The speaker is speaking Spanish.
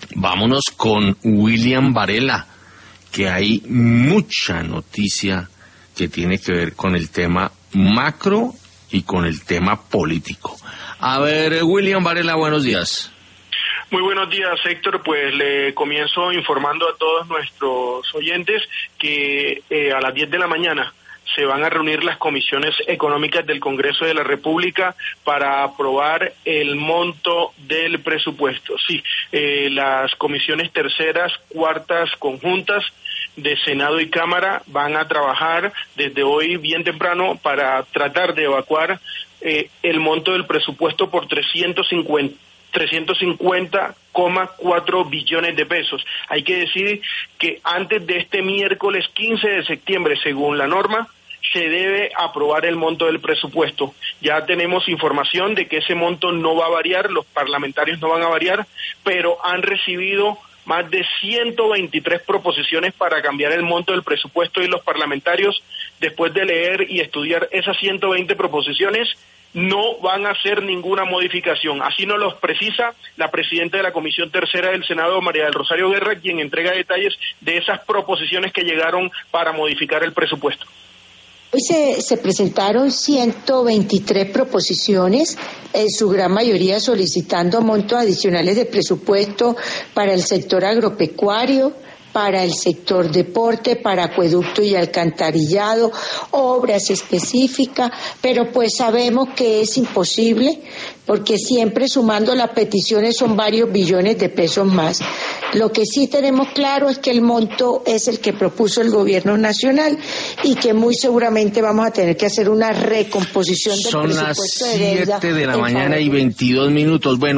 Vámonos con William Varela, que hay mucha noticia que tiene que ver con el tema macro y con el tema político. A ver, William Varela, buenos días. Muy buenos días, Héctor. Pues le comienzo informando a todos nuestros oyentes que a las 10 de la mañana se van a reunir las comisiones económicas del Congreso de la República para aprobar el monto del presupuesto. Sí, las comisiones terceras, cuartas, conjuntas de Senado y Cámara van a trabajar desde hoy bien temprano para tratar de evacuar el monto del presupuesto por 350,4 billones de pesos. Hay que decir que antes de este miércoles 15 de septiembre, según la norma, se debe aprobar el monto del presupuesto. Ya tenemos información de que ese monto no va a variar, los parlamentarios no van a variar, pero han recibido más de 123 proposiciones para cambiar el monto del presupuesto y los parlamentarios, después de leer y estudiar esas 120 proposiciones, no van a hacer ninguna modificación. Así nos lo precisa la presidenta de la Comisión Tercera del Senado, María del Rosario Guerra, quien entrega detalles de esas proposiciones que llegaron para modificar el presupuesto. Hoy se presentaron 123 proposiciones, en su gran mayoría solicitando montos adicionales de presupuesto para el sector agropecuario, para el sector deporte, para acueducto y alcantarillado, obras específicas, pero pues sabemos que es imposible, porque siempre sumando las peticiones son varios billones de pesos más. Lo que sí tenemos claro es que el monto es el que propuso el gobierno nacional y que muy seguramente vamos a tener que hacer una recomposición del presupuesto de deuda. Son las 7 de la mañana y 22 minutos. Bueno.